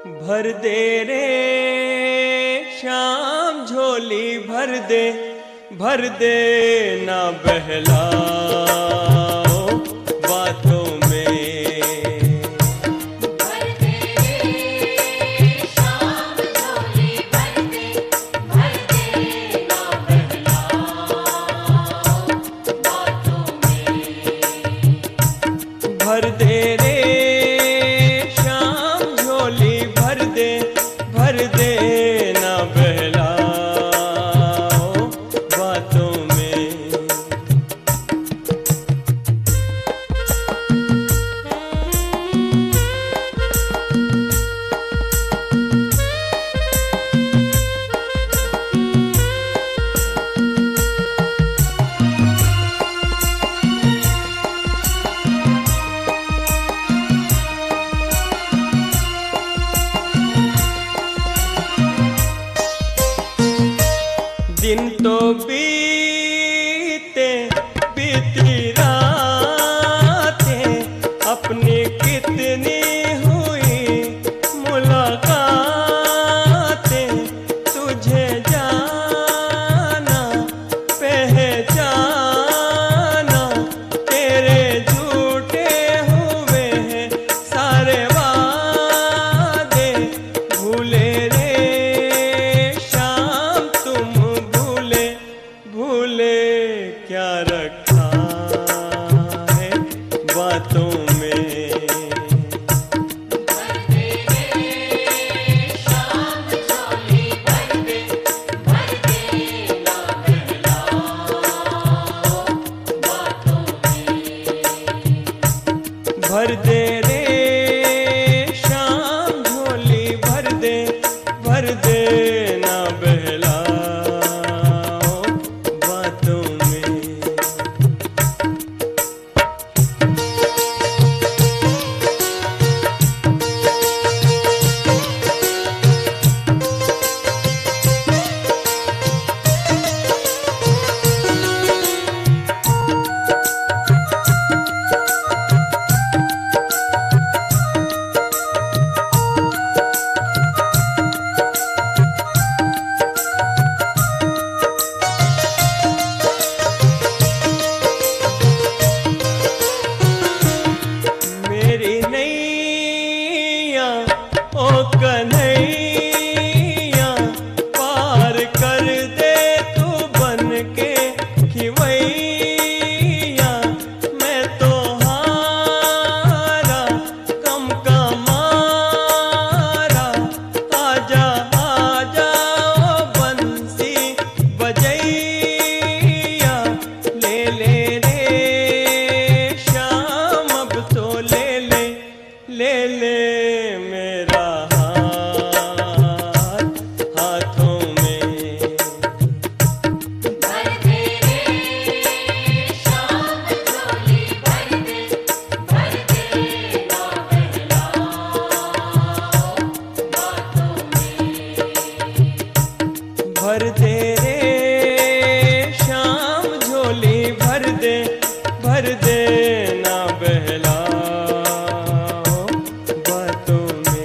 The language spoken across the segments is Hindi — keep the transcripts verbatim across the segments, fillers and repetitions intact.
भर दे रे श्याम झोली भर दे, भर दे ना बहलाओ बातों में। भर दे रे श्याम झोली भर दे, भर दे ना बहलाओ बातों में। भर दे रे श्याम झोली भर दे, भर दे ना बहलाओ बातों में। दिन तो बीते बीती रातें, अपनी कितनी हुई मुलाकातें, तुझे जाना पहचाना, तेरे झूठे हुए हैं सारे वादे, भूले रे श्याम तुम भूले, भूले क्या रखा है बातों में। भर दे रे श्याम झोली भर दे, भर दे ना बहलाओ बातों में। भर दे रे श्याम झोली भर दे, भर दे ना बहलाओ बातों में। मेरी नैया ओ कन्हैया, पार कर दे तू बन के खिवैया। मैं तो हारा कम का मारा, आजा आजा ओ बंसी बजैया। ले ले रे श्याम अब तो ले ले, ले ले मेरा हाथ हाथों में। भर दे रे श्याम झोली भर दे, भर दे ना बहलाओ बातों में। भर दे रे श्याम झोली भर दे, भर दे ना बहलाओ बातों में।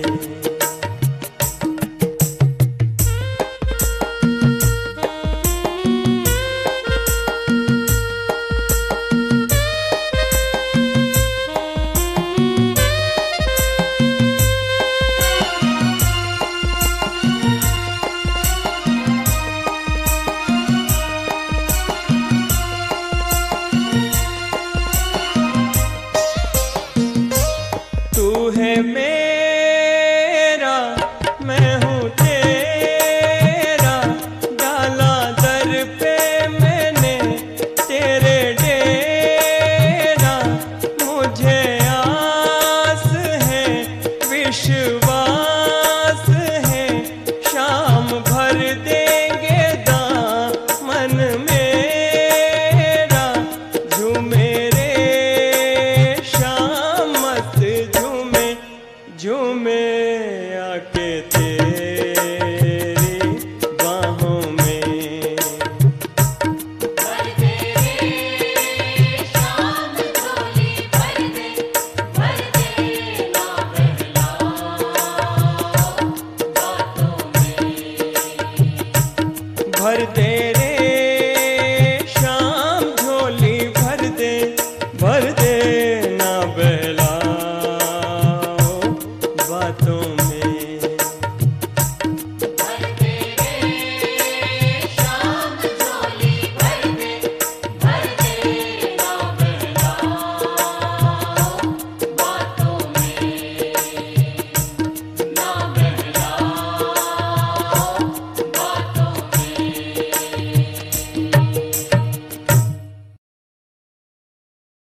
तू है मेरा मैं हूँ तेरा, डाला दर पे मैंने तेरे डेरा। मुझे आस है विश्वास है, शाम भर देंगे दामन मेरा। झूमे रे श्याम मत झूमे, झूमे आके